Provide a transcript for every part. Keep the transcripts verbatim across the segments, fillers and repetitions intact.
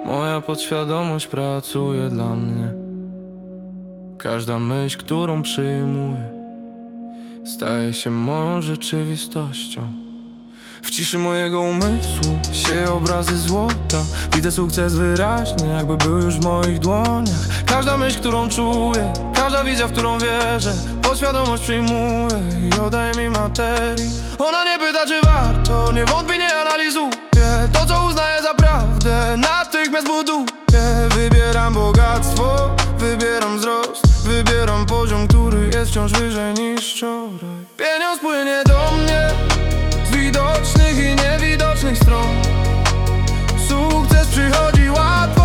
Moja podświadomość pracuje dla mnie. Każda myśl, którą przyjmuję, staje się moją rzeczywistością. W ciszy mojego umysłu sieją obrazy złota. Widzę sukces wyraźnie, jakby był już w moich dłoniach. Każda myśl, którą czuję, każda wizja, w którą wierzę, podświadomość przyjmuje i oddaje mi materii. Ona nie pyta, czy warto, nie wątpi, nie analizuje. To, co uznaję za prawdę, natychmiast buduje. Wybieram bogactwo, wybieram wzrost, wybieram poziom, który jest wciąż wyżej niż wczoraj. Pieniądz płynie do mnie z widocznych i niewidocznych stron. Sukces przychodzi łatwo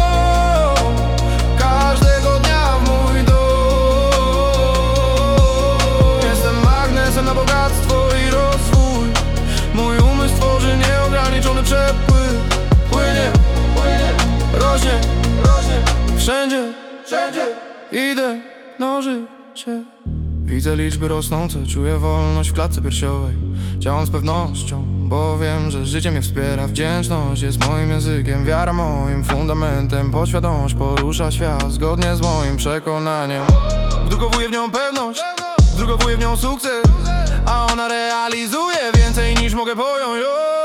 każdego dnia w mój dom. Jestem magnesem na bogactwo i rozwój. Mój umysł tworzy nieograniczony przepływ. Płynie, płynie, rośnie, rośnie. Wszędzie, wszędzie idę na życie. Widzę liczby rosnące, czuję wolność w klatce piersiowej. Działam z pewnością, bo wiem, że życie mnie wspiera. Wdzięczność jest moim językiem, wiara moim fundamentem. Podświadomość porusza świat zgodnie z moim przekonaniem. Wdrukowuję w nią pewność, wdrukowuję w nią sukces, a ona realizuje więcej niż mogę pojąć.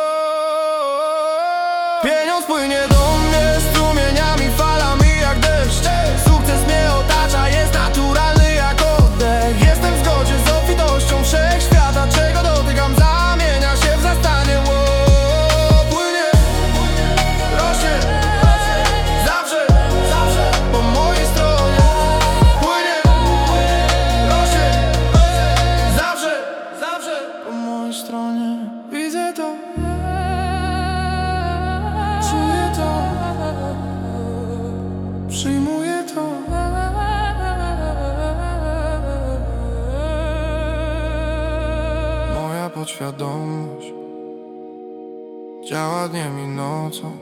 Pieniądz płynie do mnie strumieniami, falami jak deszcz. Sukces mnie otacza, jest naturalny jak oddech. Jestem w zgodzie z obfitością wszechświata. Czego dotykam, zamienia się w zastanie. Ło, płynie, rośnie, zawsze, zawsze po mojej stronie. Płynie, rośnie, zawsze, zawsze po mojej stronie. Widzę to, czuję to, przyjmuję to. Moja podświadomość działa dniem i nocą,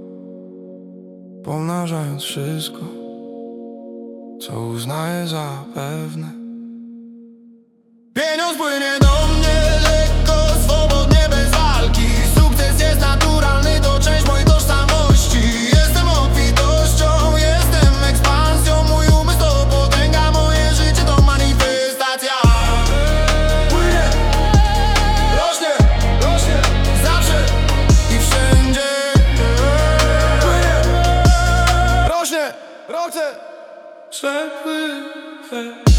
pomnażając wszystko, co uznaję za pewne. Pieniądz płynie do mnie lekko, swobodnie, bez walki. Sukces jest naturalny, to część mojej tożsamości. Jestem obfitością, jestem ekspansją. Mój umysł to potęga, moje życie to manifestacja. Płynie, rośnie, rośnie, zawsze i wszędzie. Płynie, rośnie, rośnie, przepływ.